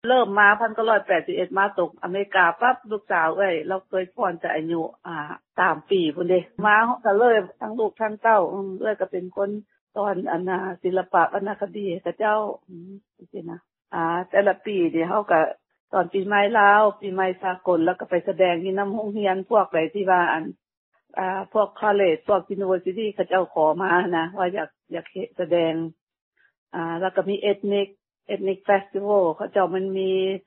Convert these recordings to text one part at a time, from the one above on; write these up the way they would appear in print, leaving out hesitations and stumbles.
เริ่มมา1981มาตกอเมริกาปั๊บลูกสาวเราเคยฟ้อนแต่อายุ3 ปีพุ่นเด้มาก็เลยทั้งลูกทั้งเต้าก็เป็นคนสอนศิลปะวรรณคดีกับเจ้าจังซี่นะแต่ละปีนี่เฮาก็ตอนปีใหม่ลาวปีใหม่สากลแล้วก็ไปแสดงที่นำโรงเรียนพวกใดที่ว่าพวกคอลเลจพวก University เขาเจ้าขอมานะว่าอยากแสดงแล้วก็มีethnic festival เขาเจ้ามันมี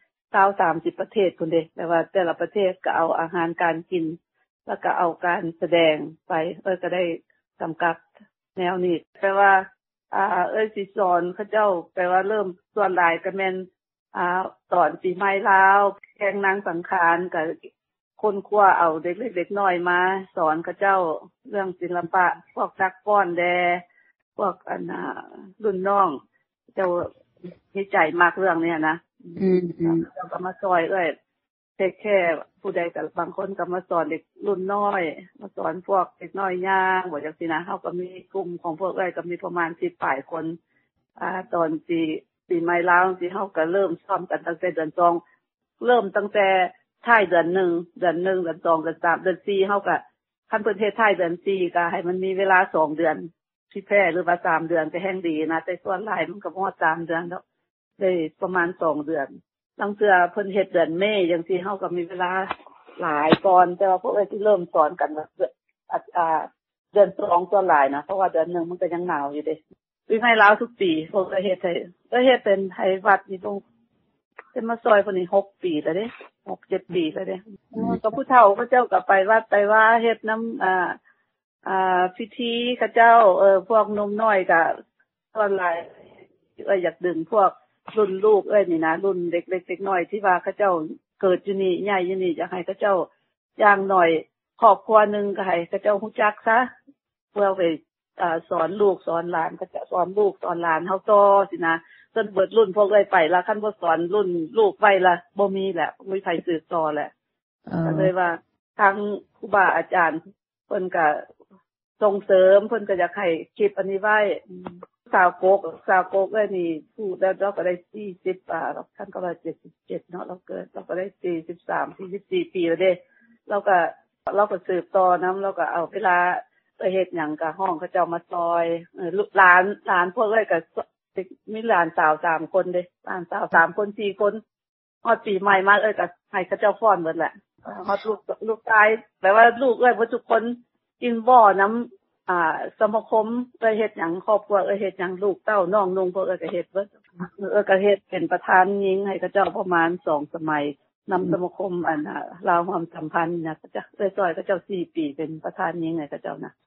20-30ประเทศพุ่นเด้แต่ว่าแต่ละประเทศก็เอาอาหารการกินแล้วก็เอาการแสดงไปก็ได้กำกับแนวนี้แปลว่าสิสอนเขาเจ้าแปลว่าเริ่มส่วนหลายก็แม่นตอนปีใหม่ลาวแข่งนางสังขารก็คนครัวเอาเด็กๆน้อยมาสอนเขาเจ้าเรื่องศิลปะพวกนักฟ้อนแดพวกรุ่นน้องเจ้ามีใจมากเรื่องนี้นะเราก็มาซอยเทคแค่ผู้ใดแต่บางคนก็มาสอนเด็กรุ่นน้อยมาสอนพวกเด็กน้อยย่างบ่จังซี่นะเฮาก็มีกลุ่มของพวกก็มีประมาณ10ปลายคนตอนปีใหม่ลาวที่เฮาก็เริ่มซ้อมกันตั้งแต่เดือน2เริ่มตั้งแต่ท้ายเดือน1เดือน2เดือน3เดือน4เฮาก็คันประเทศไทยเดือน4ก็ให้มันมีเวลา2เดือนที่แพ้หรือว่า3เดือนก็แห่งดีนะแต่ส่วนหลายมันก็บ่ฮอด3เดือนแล้วได้ประมาณ2เดือนตั้งเทื่อเพิ่นเฮ็ดเดือนเมษจังซี่เฮาก็มีเวลาหลายก่อนแต่ว่าพวกที่เริ่มสอนกันเดือน2ส่วนหลายนะเพราะว่าเดือน1มันก็ยังหนาวอยู่เด้ปีใหม่ลาวทุกปีพวกก็เฮ็ดเป็นให้วัดนี่ต้องเป็นมาซอยพุ่นนี่6ปีแล้วเด้6-7 ปีแล้วเด้ก็ผู้เฒ่าเขาเจ้าก็ไปวัดไปว่าเฮ็ดนำพิธีเขาเจ้าพวกนมน้อยก็ส่วนหลายอยากดึงพวกรุ่นลูกนี่นะรุ่นเด็กๆเด็กน้อยที่ว่าเขาเจ้าเกิดอยู่นี่ใหญ่อยู่นี่อยากให้เขาเจ้าอย่างน้อยครอบครัวนึงก็ให้เขาเจ้าฮู้จักซะเพื่อไปสอนลูกสอนหลานก็จะสอนลูกสอนหลานเฮาต่อสินะจนเบิดรุ่นพวกไปแล้วคันบ่สอนรุ่นลูกไว้ละบ่มีแหละบ่มีใครสืบต่อแหละก็เลยว่าทางครูบาอาจารย์เพิ่นก็ส่งเสริมเพิ่นก็อยากให้คลิปอันนี้ไว้สาวกนี่พูดแล้วเราก็ได้40ท่านก็ว่า77เนาะเราก็ได้43-44ปีแล้วเด้เราก็สืบต่อนำเราก็เอาเวลาไปเฮ็ดหยังก็ห้องเขาเจ้ามาซอยลูกหลานพวกก็มีหลานสาว3คนเด้หลานสาว3คน4คนฮอดปีใหม่มาก็ให้เขาเจ้าฟ้อนหมดแหละฮอดลูกชายแปลว่าลูกบ่ทุกคนกินบ่อนำสมาคมเฮ็ดหยังครอบครัวเฮ็ดหยังลูกเต้าน้องนุ่งพวกก็เฮ็ดเบิดก็เฮ็ดเป็นประธานหญิงให้เขาเจ้าประมาณ2สมัยนำสมาคมลาวความสัมพันธ์นะเขาเจ้าซอยเขาเจ้า4 ปีเป็นประธานหญิงให้เขาเจ้านะ